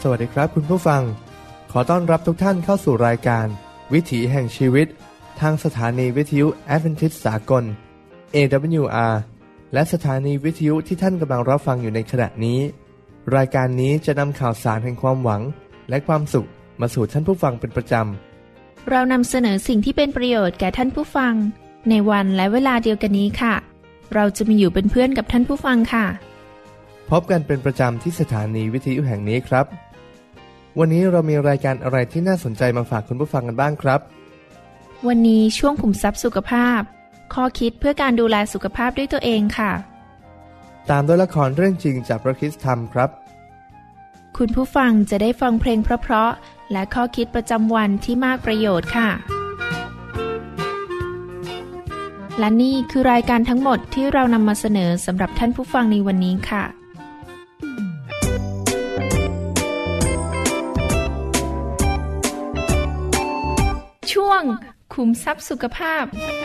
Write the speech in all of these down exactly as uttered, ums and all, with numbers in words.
วัสดีครับคุณผู้ฟังขอต้อนรับทุกท่านเข้าสู่รายการวิถีแห่งชีวิตทางสถานีวิทยุแอดเวนทิสต์สากล เอ ดับเบิลยู อาร์ และสถานีวิทยุที่ท่านกำลังรับฟังอยู่ในขณะนี้รายการนี้จะนำข่าวสารแห่งความหวังและความสุขมาสู่ท่านผู้ฟังเป็นประจำเรานำเสนอสิ่งที่เป็นประโยชน์แก่ท่านผู้ฟังในวันและเวลาเดียวกันนี้ค่ะเราจะมีอยู่เป็นเพื่อนกับท่านผู้ฟังค่ะพบกันเป็นประจำที่สถานีวิทยุแห่งนี้ครับวันนี้เรามีรายการอะไรที่น่าสนใจมาฝากคุณผู้ฟังกันบ้างครับวันนี้ช่วงขุมทรัพย์สุขภาพข้อคิดเพื่อการดูแลสุขภาพด้วยตัวเองค่ะตามด้วยละครเรื่องจริงจากพระคริสตธรรมครับคุณผู้ฟังจะได้ฟังเพลงเพราะๆและข้อคิดประจำวันที่มากประโยชน์ค่ะและนี่คือรายการทั้งหมดที่เรานำมาเสนอสำหรับท่านผู้ฟังในวันนี้ค่ะช่วงขุมทรัพย์สุขภาพ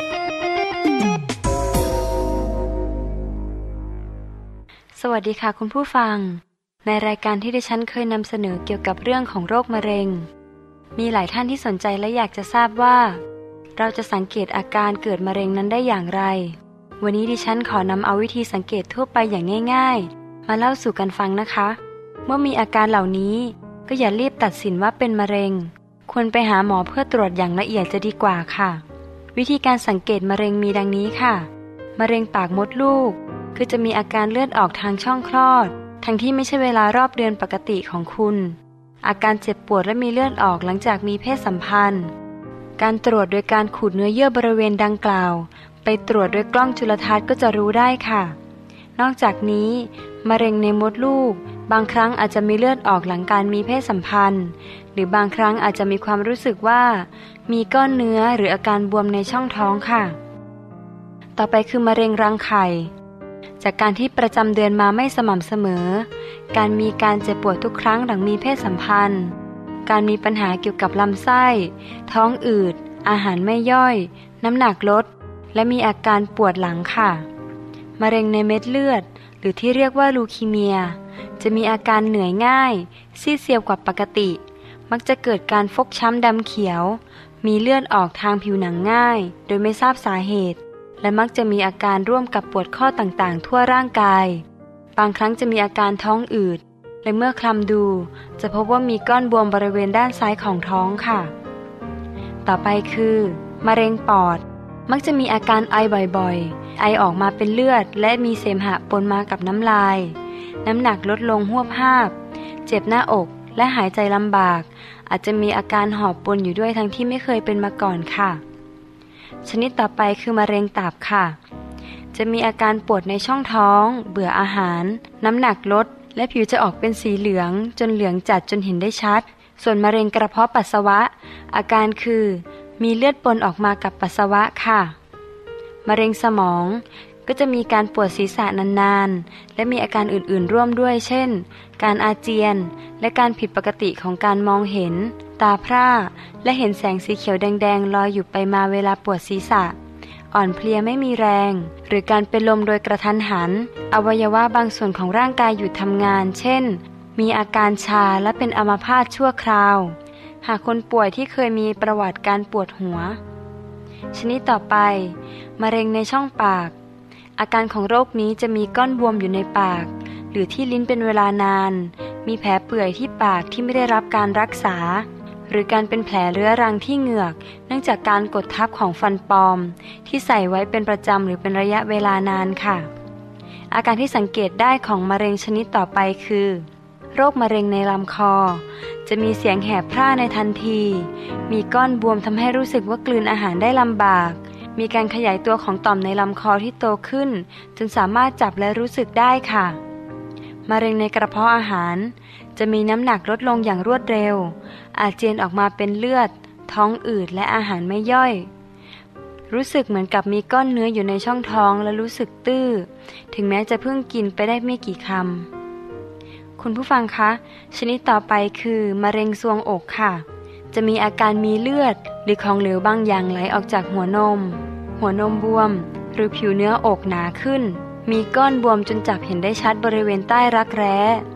สวัสดีค่ะคุณผู้ฟังในรายการที่ดิฉันเคยนำเสนอเกี่ยวกับเรื่องของโรคมะเร็งมีหลายท่านที่สนใจและอยากจะทราบว่าเราจะสังเกตอาการเกิดมะเร็งนั้นได้อย่างไรวันนี้ดิฉันขอนำเอาวิธีสังเกตทั่วไปอย่างง่ายๆมาเล่าสู่กันฟังนะคะเมื่อมีอาการเหล่านี้ก็อย่ารีบตัดสินว่าเป็นมะเร็งควรไปหาหมอเพื่อตรวจอย่างละเอียดจะดีกว่าค่ะวิธีการสังเกตมะเร็งมีดังนี้ค่ะมะเร็งปากมดลูกคือจะมีอาการเลือดออกทางช่องคลอดทั้งที่ไม่ใช่เวลารอบเดือนปกติของคุณอาการเจ็บปวดและมีเลือดออกหลังจากมีเพศสัมพันธ์การตรวจโดยการขูดเนื้อเยื่อบริเวณดังกล่าวไปตรวจด้วยกล้องจุลทรรศน์ก็จะรู้ได้ค่ะนอกจากนี้มะเร็งในมดลูกบางครั้งอาจจะมีเลือดออกหลังการมีเพศสัมพันธ์หรือบางครั้งอาจจะมีความรู้สึกว่ามีก้อนเนื้อหรืออาการบวมในช่องท้องค่ะต่อไปคือมะเร็งรังไข่จากการที่ประจำเดือนมาไม่สม่ำเสมอการมีการเจ็บปวดทุกครั้งหลังมีเพศสัมพันธ์การมีปัญหาเกี่ยวกับลำไส้ท้องอืดอาหารไม่ย่อยน้ำหนักลดและมีอาการปวดหลังค่ะมะเร็งในเม็ดเลือดหรือที่เรียกว่าลูคีเมียจะมีอาการเหนื่อยง่ายซีดเซียวกว่าปกติมักจะเกิดการฟกช้ำดำเขียวมีเลือดออกทางผิวหนังง่ายโดยไม่ทราบสาเหตุและมักจะมีอาการร่วมกับปวดข้อต่างๆทั่วร่างกายบางครั้งจะมีอาการท้องอืดและเมื่อคลำดูจะพบว่ามีก้อนบวมบริเวณด้านซ้ายของท้องค่ะต่อไปคือมะเร็งปอดมักจะมีอาการไอบ่อยๆไอออกมาเป็นเลือดและมีเสมหะปนมากับน้ำลายน้ำหนักลดลงหวบหาบเจ็บหน้าอกและหายใจลำบากอาจจะมีอาการหอบปนอยู่ด้วยทั้งที่ไม่เคยเป็นมาก่อนค่ะชนิดต่อไปคือมะเร็งตับค่ะจะมีอาการปวดในช่องท้องเบื่ออาหารน้ำหนักลดและผิวจะออกเป็นสีเหลืองจนเหลืองจัดจนเห็นได้ชัดส่วนมะเร็งกระเพาะปัสสาวะอาการคือมีเลือดปนออกมากับปัสสาวะค่ะมะเร็งสมองก็จะมีการปวดศีรษะนานๆและมีอาการอื่นๆร่วมด้วยเช่นการอาเจียนและการผิดปกติของการมองเห็นตาพร่าและเห็นแสงสีเขียวแดงๆลอยอยู่ไปมาเวลาปวดศีรษะอ่อนเพลียไม่มีแรงหรือการเป็นลมโดยกระทันหันอวัยวะบางส่วนของร่างกายหยุดทำงานเช่นมีอาการชาและเป็นอัมพาตชั่วคราวหากคนป่วยที่เคยมีประวัติการปวดหัวชนิดต่อไปมะเร็งในช่องปากอาการของโรคนี้จะมีก้อนบวมอยู่ในปากหรือที่ลิ้นเป็นเวลานานมีแผลเปื่อยที่ปากที่ไม่ได้รับการรักษาหรือการเป็นแผลเรื้อรังที่เหงือกเนื่องจากการกดทับของฟันปลอมที่ใส่ไว้เป็นประจำหรือเป็นระยะเวลานานค่ะอาการที่สังเกตได้ของมะเร็งชนิดต่อไปคือโรคมะเร็งในลำคอจะมีเสียงแหบพร่าในทันทีมีก้อนบวมทำให้รู้สึกว่ากลืนอาหารได้ลำบากมีการขยายตัวของต่อมในลำคอที่โตขึ้นจนสามารถจับและรู้สึกได้ค่ะมะเร็งในกระเพาะอาหารจะมีน้ำหนักลดลงอย่างรวดเร็วอาเจียนออกมาเป็นเลือดท้องอืดและอาหารไม่ย่อยรู้สึกเหมือนกับมีก้อนเนื้ออยู่ในช่องท้องและรู้สึกตื้อถึงแม้จะเพิ่งกินไปได้ไม่กี่คำคุณผู้ฟังคะชนิดต่อไปคือมะเร็งทรวงอกค่ะจะมีอาการมีเลือดหรือของเหลวบางอย่างไหลออกจากหัวนมหัวนมบวมหรือผิวเนื้ออกหนาขึ้นมีก้อนบวมจนจับเห็นได้ชัดบริเวณใต้รักแร้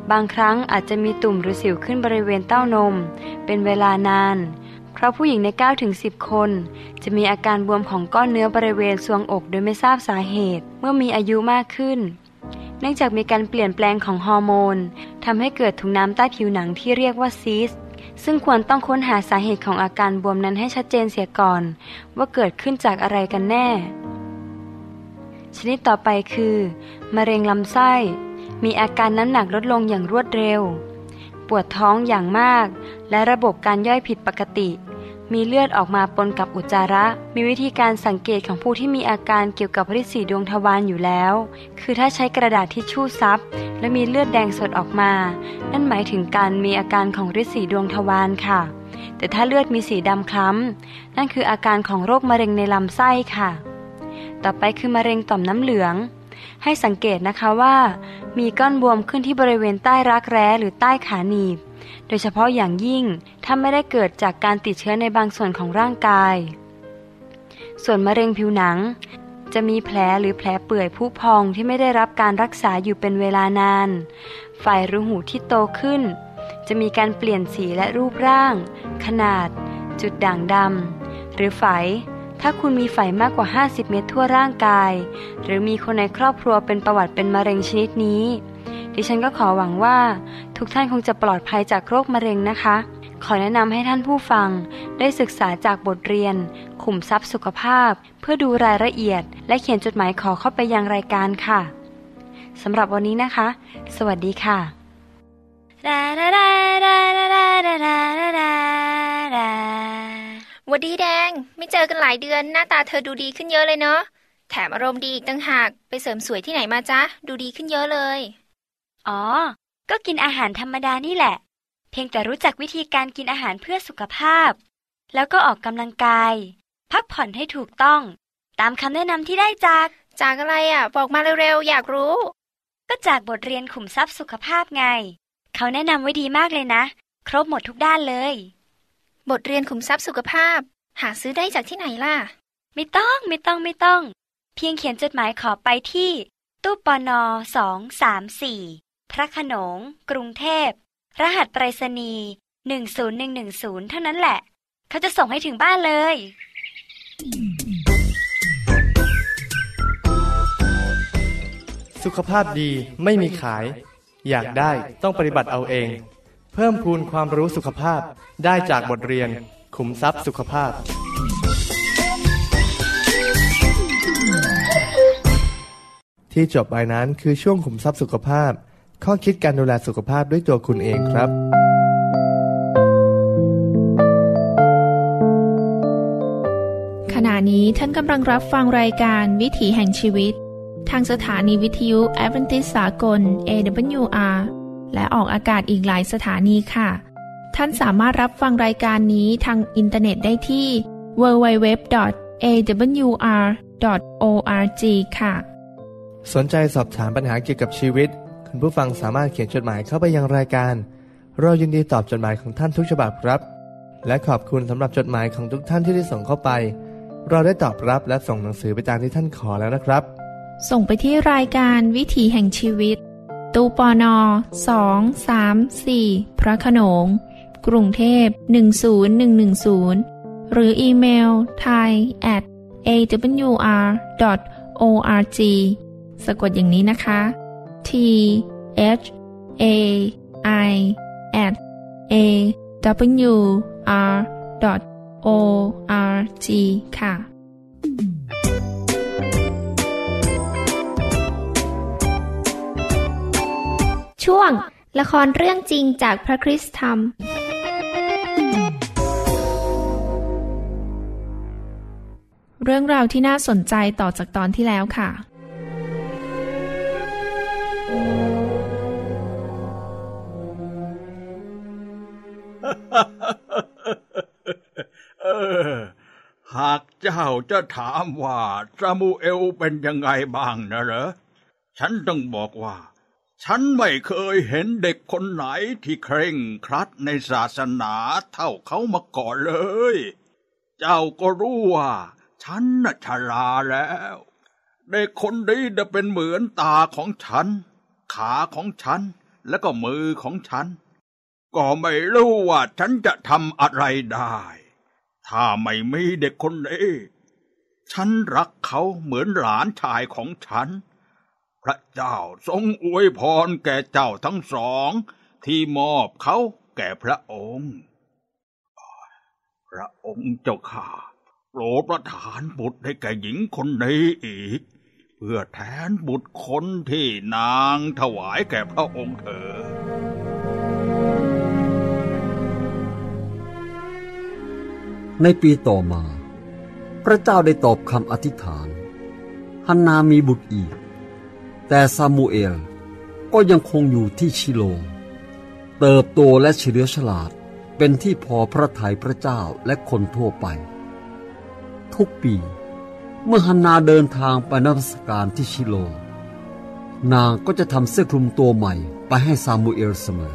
บางครั้งอาจจะมีตุ่มหรือสิวขึ้นบริเวณเต้านมเป็นเวลานานเพราะผู้หญิงใน เก้าถึงสิบ คนจะมีอาการบวมของก้อนเนื้อบริเวณทรวงอกโดยไม่ทราบสาเหตุเมื่อมีอายุมากขึ้นเนื่องจากมีการเปลี่ยนแปลงของฮอร์โมนทำให้เกิดถุงน้ำใต้ผิวหนังที่เรียกว่าซีสต์ซึ่งควรต้องค้นหาสาเหตุของอาการบวมนั้นให้ชัดเจนเสียก่อนว่าเกิดขึ้นจากอะไรกันแน่ชนิดต่อไปคือมะเร็งลำไส้มีอาการน้ำหนักลดลงอย่างรวดเร็วปวดท้องอย่างมากและระบบการย่อยผิดปกติมีเลือดออกมาปนกับอุจจาระมีวิธีการสังเกตของผู้ที่มีอาการเกี่ยวกับฤทธิ์สีดวงทวารอยู่แล้วคือถ้าใช้กระดาษทิชชู่ซับและมีเลือดแดงสดออกมานั่นหมายถึงการมีอาการของฤทธิ์สีดวงทวารค่ะแต่ถ้าเลือดมีสีดำคล้ำนั่นคืออาการของโรคมะเร็งในลำไส้ค่ะต่อไปคือมะเร็งต่อมน้ำเหลืองให้สังเกตนะคะว่ามีก้อนบวมขึ้นที่บริเวณใต้รักแร้หรือใต้ขาหนีบโดยเฉพาะอย่างยิ่งถ้าไม่ได้เกิดจากการติดเชื้อในบางส่วนของร่างกายส่วนมะเร็งผิวหนังจะมีแผลหรือแผลเปื่อยพุพองที่ไม่ได้รับการรักษาอยู่เป็นเวลานานฝ่ายรูหูที่โตขึ้นจะมีการเปลี่ยนสีและรูปร่างขนาดจุดด่างดำหรือไฝถ้าคุณมีไฝมากกว่าห้าสิบเม็ดทั่วร่างกายหรือมีคนในครอบครัวเป็นประวัติเป็นมะเร็งชนิดนี้ดิฉันก็ขอหวังว่าทุกท่านคงจะปลอดภัยจากโรคมะเร็งนะคะขอแนะนำให้ท่านผู้ฟังได้ศึกษาจากบทเรียนขุมทรัพย์สุขภาพเพื่อดูรายละเอียดและเขียนจดหมายขอเข้าไปยังรายการค่ะสำหรับวันนี้นะคะสวัสดีค่ะหวัดดีแดงไม่เจอกันหลายเดือนหน้าตาเธอดูดีขึ้นเยอะเลยเนาะแถมอารมณ์ดีอีกต่างหากไปเสริมสวยที่ไหนมาจ๊ะดูดีขึ้นเยอะเลยอ๋อก็กินอาหารธรรมดานี่แหละเพียงแต่รู้จักวิธีการกินอาหารเพื่อสุขภาพแล้วก็ออกกำลังกายพักผ่อนให้ถูกต้องตามคำแนะนำที่ได้จากจากอะไรอ่ะบอกมาเร็วๆอยากรู้ก็จากบทเรียนขุมทรัพย์สุขภาพไงเขาแนะนำไว้ดีมากเลยนะครบหมดทุกด้านเลยบทเรียนขุมทรัพย์สุขภาพหาซื้อได้จากที่ไหนล่ะไม่ต้องไม่ต้องไม่ต้องเพียงเขียนจดหมายขอไปที่ตู้ปนสองสามสี่พระโขนงกรุงเทพรหัสไปรษณีย์หนึ่งศูนย์หนึ่งหนึ่งศูนย์เท่านั้นแหละเขาจะส่งให้ถึงบ้านเลยสุขภาพดีไม่มีขายอยากได้ต้องปฏิบัติเอาเองเพิ่มพูนความรู้สุขภาพได้จากบทเรียนขุมทรัพย์สุขภาพที่จบไปนั้นคือช่วงขุมทรัพย์สุขภาพข้อคิดการดูแลสุขภาพด้วยตัวคุณเองครับขณะนี้ท่านกำลังรับฟังรายการวิถีแห่งชีวิตทางสถานีวิทยุแอดเวนทิสต์สากล เอ ดับเบิลยู อาร์ และออกอากาศอีกหลายสถานีค่ะท่านสามารถรับฟังรายการนี้ทางอินเทอร์เน็ตได้ที่ ดับเบิลยู ดับเบิลยู ดับเบิลยู ดอท เอ ดับเบิลยู อาร์ ดอท โอ อาร์ จี ค่ะสนใจสอบถามปัญหาเกี่ยวกับชีวิตคุณผู้ฟังสามารถเขียนจดหมายเข้าไปยังรายการเรายินดีตอบจดหมายของท่านทุกฉบับครับและขอบคุณสำหรับจดหมายของทุกท่านที่ได้ส่งเข้าไปเราได้ตอบรับและส่งหนังสือไปตามที่ท่านขอแล้วนะครับส่งไปที่รายการวิถีแห่งชีวิตตู้ปนสองสามสี่พระโขนงกรุงเทพหนึ่งศูนย์หนึ่งหนึ่งศูนย์หรืออีเมล ไทย แอท เอ ดับเบิลยู อาร์ ดอท โอ อาร์ จี สะกดอย่างนี้นะคะ T H A I at A W R dot O R G ค่ะช่วงละครเรื่องจริงจากพระคริสตธรรมเรื่องราวที่น่าสนใจต่อจากตอนที่แล้วค่ะเออหากเจ้าจะถามว่าซามูเอลเป็นยังไงบ้างนะเหรอฉันต้องบอกว่าฉันไม่เคยเห็นเด็กคนไหนที่เคร่งครัดในศาสนาเท่าเขามาก่อนเลยเจ้าก็รู้ว่าฉันน่ะชราแล้วเด็กคนนี้จะเป็นเหมือนตาของฉันขาของฉันและก็มือของฉันก็ไม่รู้ว่าฉันจะทำอะไรได้ถ้าไม่มีเด็กคนนี้ฉันรักเขาเหมือนหลานชายของฉันพระเจ้าทรงอวยพรแก่เจ้าทั้งสองที่มอบเขาแก่พระองค์พระองค์เจ้าข้าโปรดประทานบุตรให้แก่หญิงคนนี้อีกเพื่อแทนบุตรคนที่นางถวายแก่พระองค์เถิดในปีต่อมาพระเจ้าได้ตอบคำอธิษฐานฮันนามีบุตรอีกแต่ซามูเอลก็ยังคงอยู่ที่ชิโลเติบโตและเฉลียวฉลาดเป็นที่พอพระทัยพระเจ้าและคนทั่วไปทุกปีเมื่อฮันนาเดินทางไปนมัสการที่ชิโลนางก็จะทำเสื้อคลุมตัวใหม่ไปให้ซามูเอลเสมอ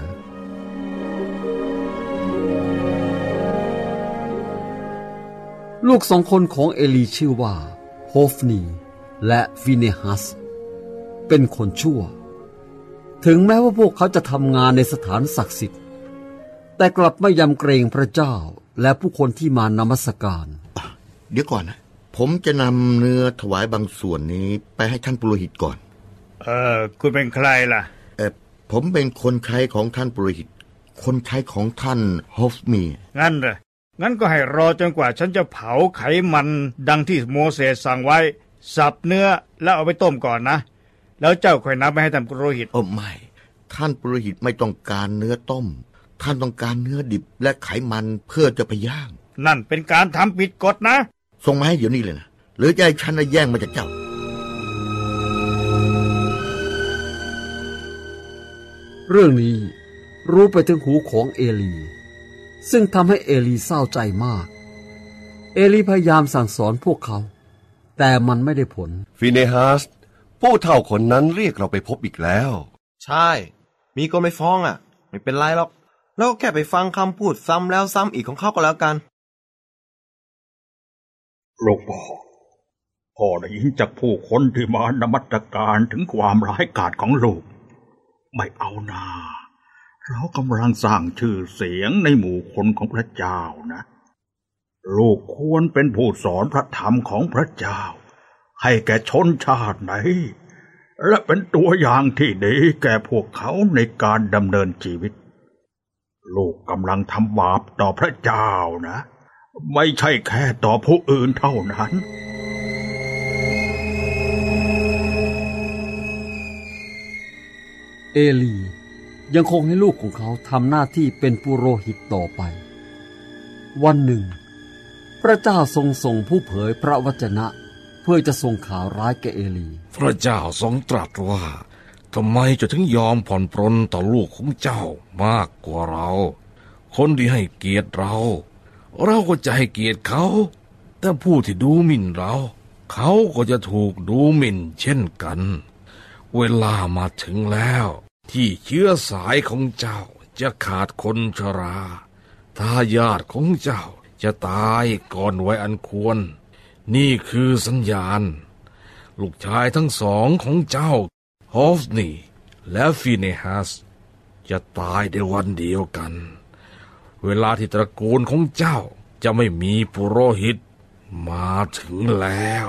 ลูกสองคนของเอลีชื่อว่าโฮฟนีและฟิเนฮัสเป็นคนชั่วถึงแม้ว่าพวกเขาจะทำงานในสถานศักดิ์สิทธิ์แต่กลับไม่ยำเกรงพระเจ้าและผู้คนที่มานมัสการเดี๋ยวก่อนนะผมจะนำเนื้อถวายบางส่วนนี้ไปให้ท่านปุโรหิตก่อนเออคุณเป็นใครล่ะเออผมเป็นคนใช้ของท่านปุโรหิตคนใช้ของท่านโฮฟมีงั้นเหรองั้นก็ให้รอจนกว่าฉันจะเผาไขมันดังที่โมเสสสั่งไว้สับเนื้อแล้วเอาไปต้มก่อนนะแล้วเจ้าค่อยนำไปให้ท่านปุโรหิตโอ้ไม่ท่านปุโรหิตไม่ต้องการเนื้อต้มท่านต้องการเนื้อดิบและไขมันเพื่อจะไปย่างนั่นเป็นการทำผิดกฎนะส่งมาให้เดี๋ยวนี้เลยนะหรือจะให้ฉันแย่งมาจากเจ้าเรื่องนี้รู้ไปถึงหูของเอลีซึ่งทำให้เอลีเศร้าใจมากเอลีพยายามสั่งสอนพวกเขาแต่มันไม่ได้ผลฟิเนฮัสผู้เฒ่าคนนั้นเรียกเราไปพบอีกแล้วใช่มีคนไปฟ้องอ่ะไม่เป็นไรหรอกแล้วแค่ไปฟังคำพูดซ้ำแล้วซ้ำอีกของเขาก็แล้วกันลูกพ่อพ่อได้ยินจากผู้คนที่มานมัสการถึงความร้ายกาจของลูกไม่เอานาเรากำลังสร้างชื่อเสียงในหมู่คนของพระเจ้านะลูกควรเป็นผู้สอนพระธรรมของพระเจ้าให้แก่ชนชาติไหนและเป็นตัวอย่างที่ดีแก่พวกเขาในการดำเนินชีวิตลูกกำลังทำบาปต่อพระเจ้านะไม่ใช่แค่ต่อผู้อื่นเท่านั้นเอลียังคงให้ลูกของเขาทำหน้าที่เป็นปุโรหิตต่อไปวันหนึ่งพระเจ้าทรงส่งผู้เผยพระวจนะเพื่อจะส่งข่าวร้ายแก่เอลีพระเจ้าทรงตรัสว่าทำไมจะถึงยอมผ่อนปรนต่อลูกของเจ้ามากกว่าเราคนที่ให้เกียรติเราเราก็จะให้เกียรติเขาแต่ผู้ที่ดูหมิ่นเราเขาก็จะถูกดูหมิ่นเช่นกันเวลามาถึงแล้วที่เชื้อสายของเจ้าจะขาดคนชราทายาทของเจ้าจะตายก่อนวัยอันควรนี่คือสัญญาณลูกชายทั้งสองของเจ้าฮอฟนีและฟิเนฮัสจะตายในวันเดียวกันเวลาที่ตระกูลของเจ้าจะไม่มีปุโรหิตมาถึงแล้ว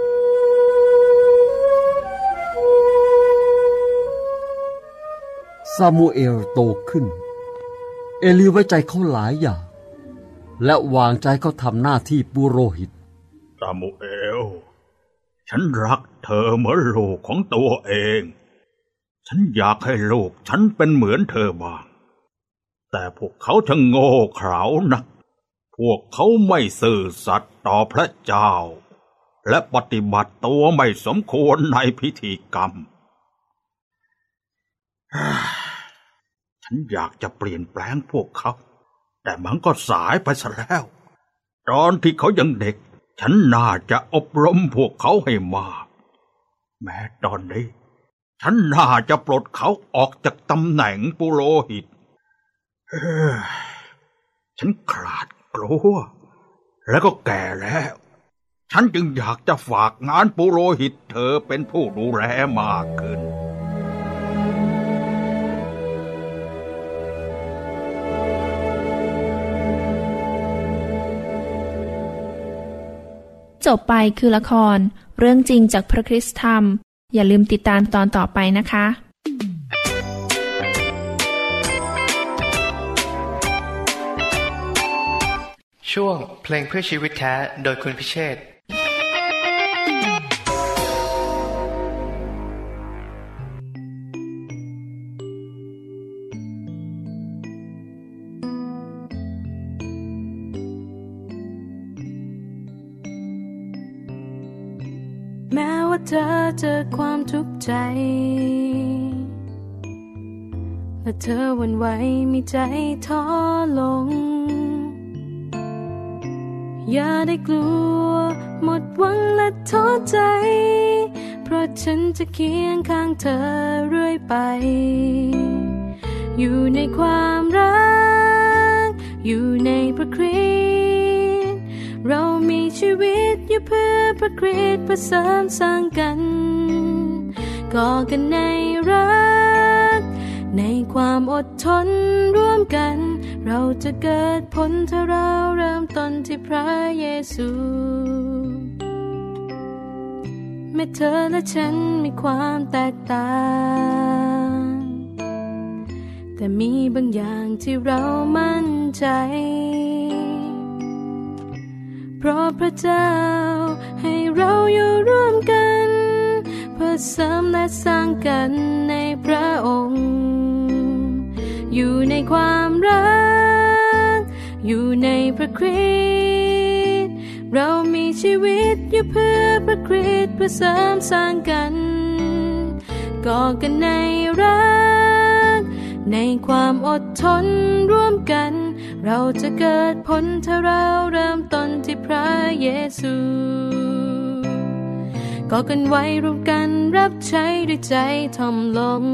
ซามูเอลโตขึ้นเอลีไว้ใจเขาหลายอย่างและวางใจเขาทำหน้าที่ปุโรหิตซามูเอลฉันรักเธอเหมือนลูกของตัวเองฉันอยากให้ลูกฉันเป็นเหมือนเธอบ้างแต่พวกเขาช่างโง่เขลานักพวกเขาไม่ซื่อสัตย์ต่อพระเจ้าและปฏิบัติตัวไม่สมควรในพิธีกรรมฉันอยากจะเปลี่ยนแปลงพวกเขาแต่มันก็สายไปซะแล้วตอนที่เขายังเด็กฉันน่าจะอบรมพวกเขาให้มากแม้ตอนนี้ฉันน่าจะปลดเขาออกจากตำแหน่งปุโรหิตฉันขาดกลัวแล้วก็แก่แล้วฉันจึงอยากจะฝากงานปุโรหิตเธอเป็นผู้ดูแลมากขึ้นจบไปคือละครเรื่องจริงจากพระคริสต์ธรรมอย่าลืมติดตามตอนต่อไปนะคะช่วงเพลงเพื่อชีวิตแท้โดยคุณพิเชษฐ์แม้ว่าเธอเจอความทุกข์ใจและเธอหวั่นไหวมีใจท้อลงอย่าได้กลัวหมดหวังและท้อใจเพราะฉันจะเคียงข้างเธอเรื่อยไปอยู่ในความรักอยู่ในพระคริสต์เรามีชีวิตอยู่เพื่อพระคริสต์เพื่อเสริมสร้างกันก่อกันในรักในความอดทนร่วมกันเราจะเกิดผลถ้าเราเริ่มต้นที่พระเยซูแม้เธอและฉันมีความแตกต่างแต่มีบางอย่างที่เรามั่นใจเพราะพระเจ้าให้เราอยู่ร่วมกันเพื่อเสริมและสร้างกันในพระองค์อยู่ในความรักอยู่ในพระคริสต์เรามีชีวิตอยู่เพื่อพระคริสต์เพื่อเสริมสร้างกันก่อกันในรักในความอดทนร่วมกันเราจะเกิดผลถ้าเราเริ่มต้นที่พระเยซูก่อกันไว้ร่วมกันรับใช้ด้วยใจถ่อมลง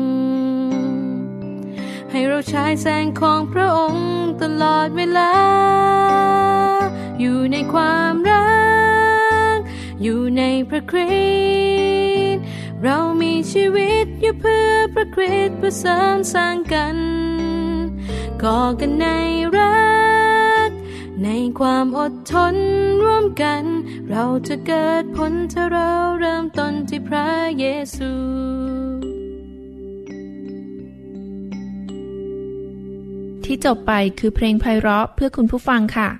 ให้เราฉายแสงของพระองค์ตลอดเวลาอยู่ในความรักอยู่ในพระคริสต์เรามีชีวิตอยู่เพื่อพระคริสต์เพื่อเสริมสร้างกันก่อกันในรักในความอดทนร่วมกันเราจะเกิดผลถ้าเราเริ่มต้นที่พระเยซูที่จบไปคือเพลงไพเราะเพื่อคุณผู้ฟังค่ะ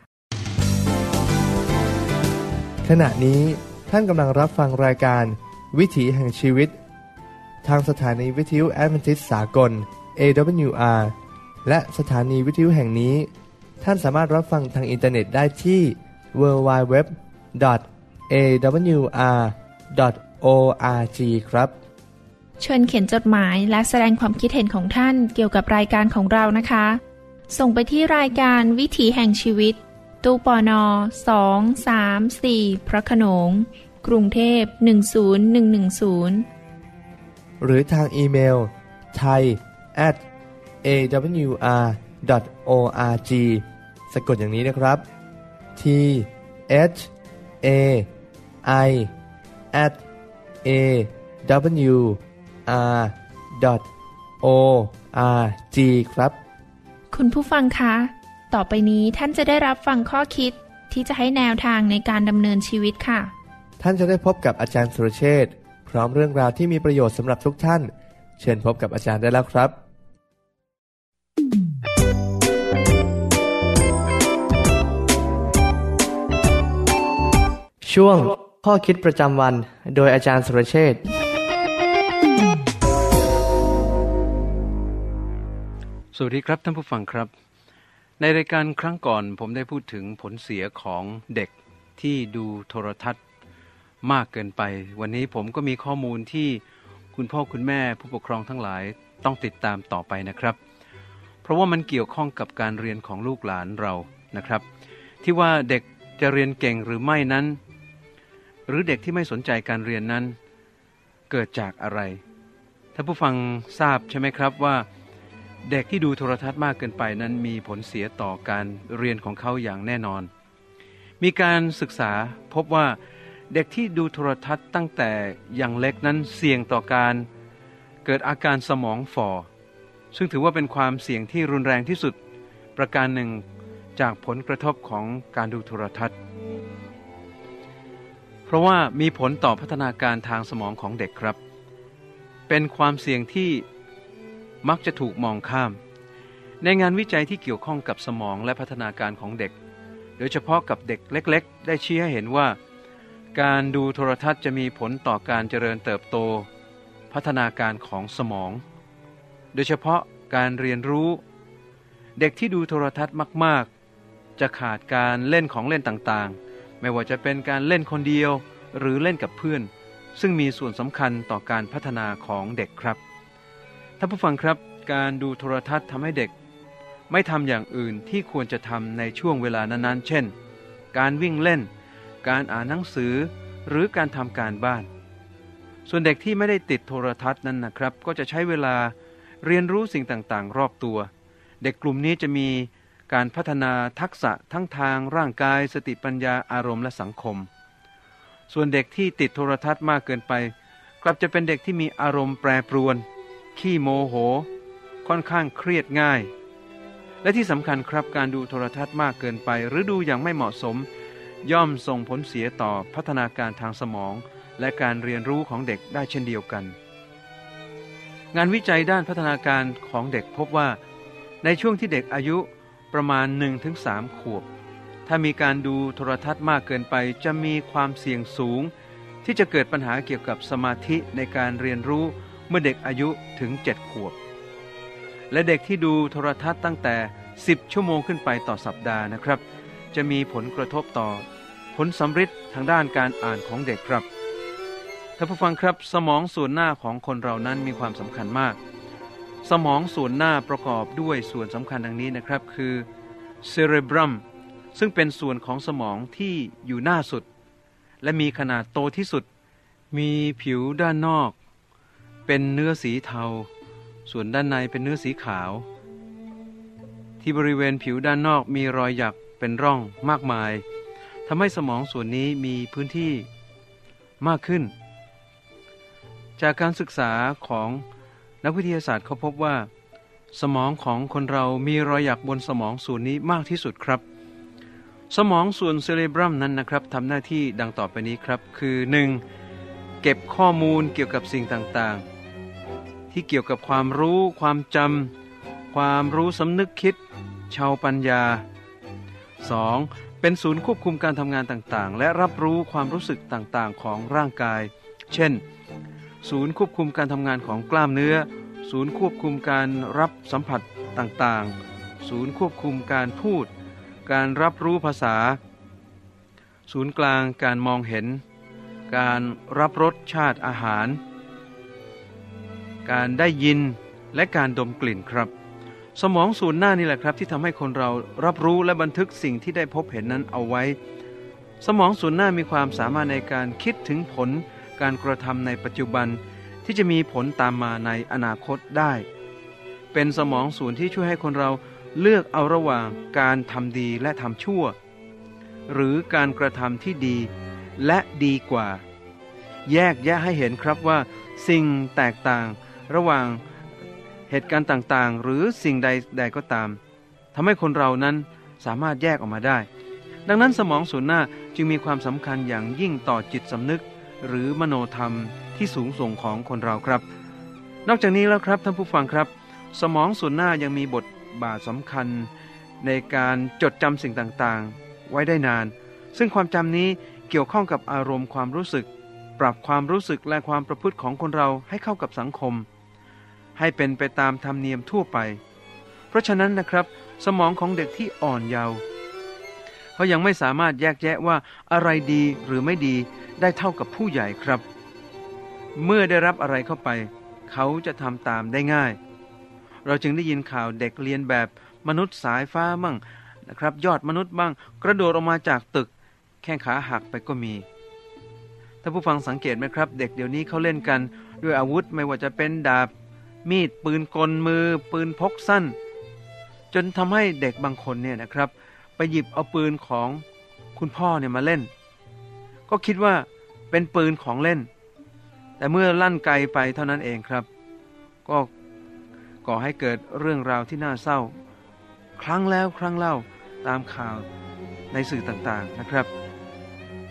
ขณะนี้ท่านกำลังรับฟังรายการวิถีแห่งชีวิตทางสถานีวิทยุแอดเวนทิสต์สากล เอ ดับเบิลยู อาร์ และสถานีวิทยุแห่งนี้ท่านสามารถรับฟังทางอินเทอร์เน็ตได้ที่ ดับเบิลยู ดับเบิลยู ดับเบิลยู ดอท เอ ดับเบิลยู อาร์ ดอท โอ อาร์ จี ครับเชิญเขียนจดหมายและแสดงความคิดเห็นของท่านเกี่ยวกับรายการของเรานะคะส่งไปที่รายการวิถีแห่งชีวิตตู้ปนสอง สาม สี่ พระโขนงกรุงเทพหนึ่งศูนย์หนึ่งหนึ่งศูนย์หรือทางอีเมล ไทย แอท เอ ดับเบิลยู อาร์ ดอท โอ อาร์ จี สะกดอย่างนี้นะครับ ที เอช เอ ไอ แอท เอ ดับเบิลยู อาร์ ดอท โอ อาร์ จี ครับคุณผู้ฟังคะต่อไปนี้ท่านจะได้รับฟังข้อคิดที่จะให้แนวทางในการดำเนินชีวิตค่ะท่านจะได้พบกับอาจารย์สุรเชษฐ์พร้อมเรื่องราวที่มีประโยชน์สำหรับทุกท่านเชิญพบกับอาจารย์ได้แล้วครับช่วงข้อคิดประจำวันโดยอาจารย์สุรเชษฐ์สวัสดีครับท่านผู้ฟังครับในรายการครั้งก่อนผมได้พูดถึงผลเสียของเด็กที่ดูโทรทัศน์มากเกินไปวันนี้ผมก็มีข้อมูลที่คุณพ่อคุณแม่ผู้ปกครองทั้งหลายต้องติดตามต่อไปนะครับเพราะว่ามันเกี่ยวข้องกับการเรียนของลูกหลานเรานะครับที่ว่าเด็กจะเรียนเก่งหรือไม่นั้นหรือเด็กที่ไม่สนใจการเรียนนั้นเกิดจากอะไรท่านผู้ฟังทราบใช่ไหมครับว่าเด็กที่ดูโทรทัศน์มากเกินไปนั้นมีผลเสียต่อการเรียนของเขาอย่างแน่นอนมีการศึกษาพบว่าเด็กที่ดูโทรทัศน์ตั้งแต่ยังเล็กนั้นเสี่ยงต่อการเกิดอาการสมองฝ่อซึ่งถือว่าเป็นความเสี่ยงที่รุนแรงที่สุดประการหนึ่งจากผลกระทบของการดูโทรทัศน์เพราะว่ามีผลต่อพัฒนาการทางสมองของเด็กครับเป็นความเสี่ยงที่มักจะถูกมองข้ามในงานวิจัยที่เกี่ยวข้องกับสมองและพัฒนาการของเด็กโดยเฉพาะกับเด็กเล็กๆได้ชี้ให้เห็นว่าการดูโทรทัศน์จะมีผลต่อการเจริญเติบโตพัฒนาการของสมองโดยเฉพาะการเรียนรู้เด็กที่ดูโทรทัศน์มากๆจะขาดการเล่นของเล่นต่างๆไม่ว่าจะเป็นการเล่นคนเดียวหรือเล่นกับเพื่อนซึ่งมีส่วนสำคัญต่อการพัฒนาของเด็กครับท่านผู้ฟังครับการดูโทรทัศน์ทำให้เด็กไม่ทำอย่างอื่นที่ควรจะทำในช่วงเวลานั้นๆเช่นการวิ่งเล่นการอ่านหนังสือหรือการทำการบ้านส่วนเด็กที่ไม่ได้ติดโทรทัศน์นั้นนะครับก็จะใช้เวลาเรียนรู้สิ่งต่างๆรอบตัวเด็กกลุ่มนี้จะมีการพัฒนาทักษะทั้งทางร่างกายสติปัญญาอารมณ์และสังคมส่วนเด็กที่ติดโทรทัศน์มากเกินไปกลับจะเป็นเด็กที่มีอารมณ์แปรปรวนขี้โมโหค่อนข้างเครียดง่ายและที่สำคัญครับการดูโทรทัศน์มากเกินไปหรือดูอย่างไม่เหมาะสมย่อมส่งผลเสียต่อพัฒนาการทางสมองและการเรียนรู้ของเด็กได้เช่นเดียวกันงานวิจัยด้านพัฒนาการของเด็กพบว่าในช่วงที่เด็กอายุประมาณ หนึ่งถึงสาม ขวบถ้ามีการดูโทรทัศน์มากเกินไปจะมีความเสี่ยงสูงที่จะเกิดปัญหาเกี่ยวกับสมาธิในการเรียนรู้เมื่อเด็กอายุถึงเจ็ดขวบและเด็กที่ดูโทรทัศน์ตั้งแต่สิบชั่วโมงขึ้นไปต่อสัปดาห์นะครับจะมีผลกระทบต่อผลสัมฤทธิ์ทางด้านการอ่านของเด็กครับท่านผู้ฟังครับสมองส่วนหน้าของคนเรานั้นมีความสำคัญมากสมองส่วนหน้าประกอบด้วยส่วนสำคัญดังนี้นะครับคือเซเรบรัมซึ่งเป็นส่วนของสมองที่อยู่หน้าสุดและมีขนาดโตที่สุดมีผิวด้านนอกเป็นเนื้อสีเทาส่วนด้านในเป็นเนื้อสีขาวที่บริเวณผิวด้านนอกมีรอยหยักเป็นร่องมากมายทำให้สมองส่วนนี้มีพื้นที่มากขึ้นจากการศึกษาของนักวิทยาศาสตร์เขาพบว่าสมองของคนเรามีรอยหยักบนสมองส่วนนี้มากที่สุดครับสมองส่วนเซเลบรัมนั้นนะครับทำหน้าที่ดังต่อไปนี้ครับคือ หนึ่ง. เก็บข้อมูลเกี่ยวกับสิ่งต่างๆที่เกี่ยวกับความรู้ความจำความรู้สำนึกคิดชาวปัญญา สอง. เป็นศูนย์ควบคุมการทำงานต่างๆและรับรู้ความรู้สึกต่างๆของร่างกายเช่นศูนย์ควบคุมการทำงานของกล้ามเนื้อศูนย์ควบคุมการรับสัมผัสต่างๆศูนย์ควบคุมการพูดการรับรู้ภาษาศูนย์กลางการมองเห็นการรับรสชาติอาหารการได้ยินและการดมกลิ่นครับสมองส่วนหน้านี่แหละครับที่ทำให้คนเรารับรู้และบันทึกสิ่งที่ได้พบเห็นนั้นเอาไว้สมองส่วนหน้ามีความสามารถในการคิดถึงผลการกระทำในปัจจุบันที่จะมีผลตามมาในอนาคตได้เป็นสมองส่วนที่ช่วยให้คนเราเลือกเอาระหว่างการทำดีและทำชั่วหรือการกระทำที่ดีและดีกว่าแยกแยะให้เห็นครับว่าสิ่งแตกต่างระหว่างเหตุการณ์ต่างๆหรือสิ่งใดใดก็ตามทำให้คนเรานั้นสามารถแยกออกมาได้ดังนั้นสมองส่วนหน้าจึงมีความสำคัญอย่างยิ่งต่อจิตสำนึกหรือมโนธรรมที่สูงส่งของคนเราครับนอกจากนี้แล้วครับท่านผู้ฟังครับสมองส่วนหน้ายังมีบทบาทสำคัญในการจดจำสิ่งต่างๆไว้ได้นานซึ่งความจำนี้เกี่ยวข้องกับอารมณ์ความรู้สึกปรับความรู้สึกและความประพฤติของคนเราให้เข้ากับสังคมให้เป็นไปตามธรรมเนียมทั่วไปเพราะฉะนั้นนะครับสมองของเด็กที่อ่อนเยาว์เขายังไม่สามารถแยกแยะว่าอะไรดีหรือไม่ดีได้เท่ากับผู้ใหญ่ครับเมื่อได้รับอะไรเข้าไปเขาจะทำตามได้ง่ายเราจึงได้ยินข่าวเด็กเรียนแบบมนุษย์สายฟ้ามั่งนะครับยอดมนุษย์บ้างกระโดดออกมาจากตึกแข้งขาหักไปก็มีถ้าผู้ฟังสังเกตไหมครับเด็กเดี๋ยวนี้เขาเล่นกันด้วยอาวุธไม่ว่าจะเป็นดาบมีดปืนกลมือปืนพกสั้นจนทำให้เด็กบางคนเนี่ยนะครับไปหยิบเอาปืนของคุณพ่อเนี่ยมาเล่นก็คิดว่าเป็นปืนของเล่นแต่เมื่อลั่นไกลไปเท่านั้นเองครับก็ก่อให้เกิดเรื่องราวที่น่าเศร้าครั้งแล้วครั้งเล่าตามข่าวในสื่อต่างๆนะครับ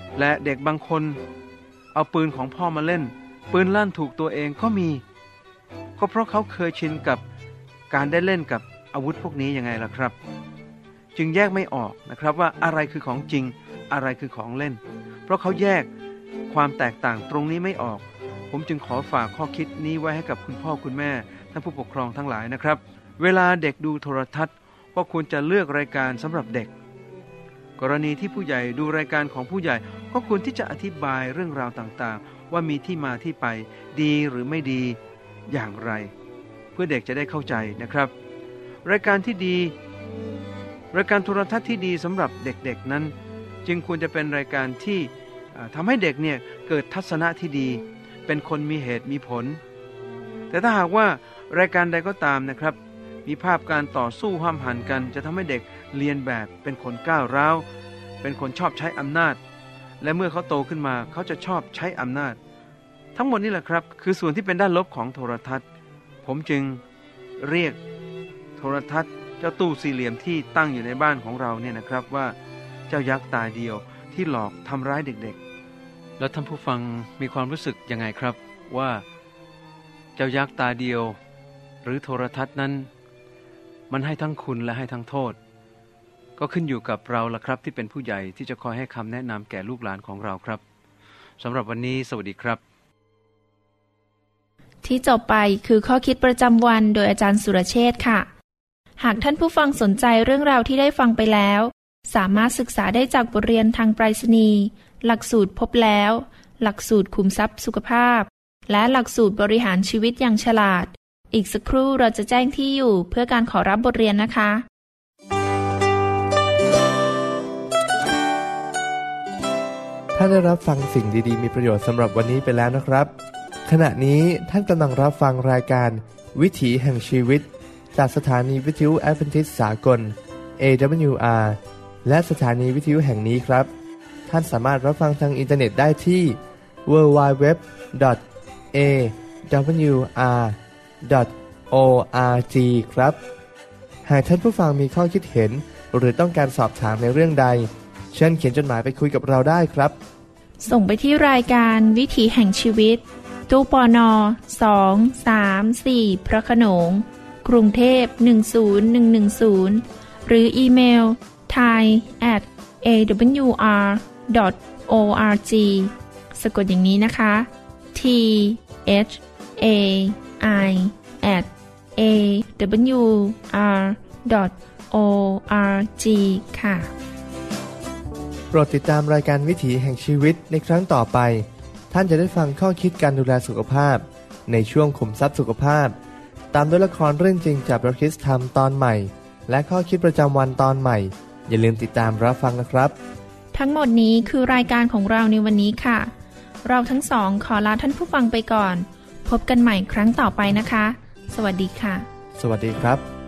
และเด็กบางคนเอาปืนของพ่อมาเล่นปืนลั่นถูกตัวเองก็มีก็เพราะเขาเคยชินกับการได้เล่นกับอาวุธพวกนี้ยังไงล่ะครับจึงแยกไม่ออกนะครับว่าอะไรคือของจริงอะไรคือของเล่นเพราะเขาแยกความแตกต่างตรงนี้ไม่ออกผมจึงขอฝากข้อคิดนี้ไว้ให้กับคุณพ่อคุณแม่ท่านผู้ปกครองทั้งหลายนะครับเวลาเด็กดูโทรทัศน์ก็ควรจะเลือกรายการสำหรับเด็กกรณีที่ผู้ใหญ่ดูรายการของผู้ใหญ่ก็ควรที่จะอธิบายเรื่องราวต่างๆว่ามีที่มาที่ไปดีหรือไม่ดีอย่างไรเพื่อเด็กจะได้เข้าใจนะครับรายการที่ดีรายการโทรทัศน์ที่ดีสำหรับเด็กๆนั้นจึงควรจะเป็นรายการที่ทำให้เด็กเนี่ยเกิดทัศนะที่ดีเป็นคนมีเหตุมีผลแต่ถ้าหากว่ารายการใดก็ตามนะครับมีภาพการต่อสู้ห้ามหันกันจะทำให้เด็กเรียนแบบเป็นคนก้าวร้าวเป็นคนชอบใช้อำนาจและเมื่อเขาโตขึ้นมาเขาจะชอบใช้อำนาจทั้งหมดนี่แหละครับคือส่วนที่เป็นด้านลบของโทรทัศน์ผมจึงเรียกโทรทัศน์เจ้าตู้สี่เหลี่ยมที่ตั้งอยู่ในบ้านของเราเนี่ยนะครับว่าเจ้ายักษ์ตาเดียวที่หลอกทำร้ายเด็กๆแล้วท่านผู้ฟังมีความรู้สึกยังไงครับว่าเจ้ายักษ์ตาเดียวหรือโทรทัศน์นั้นมันให้ทั้งคุณและให้ทั้งโทษก็ขึ้นอยู่กับเราล่ะครับที่เป็นผู้ใหญ่ที่จะคอยให้คำแนะนำแก่ลูกหลานของเราครับสำหรับวันนี้สวัสดีครับที่จบไปคือข้อคิดประจำวันโดยอาจารย์สุรเชษฐ์ค่ะหากท่านผู้ฟังสนใจเรื่องราวที่ได้ฟังไปแล้วสามารถศึกษาได้จากบทเรียนทางไปรษณีย์หลักสูตรพบแล้วหลักสูตรคุมทรัพย์สุขภาพและหลักสูตรบริหารชีวิตอย่างฉลาดอีกสักครู่เราจะแจ้งที่อยู่เพื่อการขอรับบทเรียนนะคะท่านได้รับฟังสิ่งดีๆมีประโยชน์สำหรับวันนี้ไปแล้วนะครับขณะนี้ท่านกำลังรับฟังรายการวิถีแห่งชีวิตจากสถานีวิทยุแอดเวนทิสต์สากล เอ ดับเบิลยู อาร์ และสถานีวิทยุแห่งนี้ครับท่านสามารถรับฟังทางอินเทอร์เน็ตได้ที่ ดับเบิลยู ดับเบิลยู ดับเบิลยู ดอท เอ ดับเบิลยู อาร์ ดอท โอ อาร์ จี ครับหากท่านผู้ฟังมีข้อคิดเห็นหรือต้องการสอบถามในเรื่องใดเชิญเขียนจดหมายไปคุยกับเราได้ครับส่งไปที่รายการวิถีแห่งชีวิตตู้ปนสอง สาม สี่พระโขนงกรุงเทพหนึ่งศูนย์หนึ่งหนึ่งศูนย์หรืออีเมล ไทย แอท เอ ดับเบิลยู อาร์ ดอท โอ อาร์ จี สะกดอย่างนี้นะคะ T H A I แอท เอ ดับเบิลยู อาร์ ดอท โอ อาร์ จี ค่ะโปรดติดตามรายการวิถีแห่งชีวิตในครั้งต่อไปท่านจะได้ฟังข้อคิดการดูแลสุขภาพในช่วงขุมทรัพย์สุขภาพตามด้วยละครเรื่องจริงจากพระคริสต์ธรรมตอนใหม่และข้อคิดประจำวันตอนใหม่อย่าลืมติดตามรับฟังนะครับทั้งหมดนี้คือรายการของเราในวันนี้ค่ะเราทั้งสองขอลาท่านผู้ฟังไปก่อนพบกันใหม่ครั้งต่อไปนะคะสวัสดีค่ะสวัสดีครับ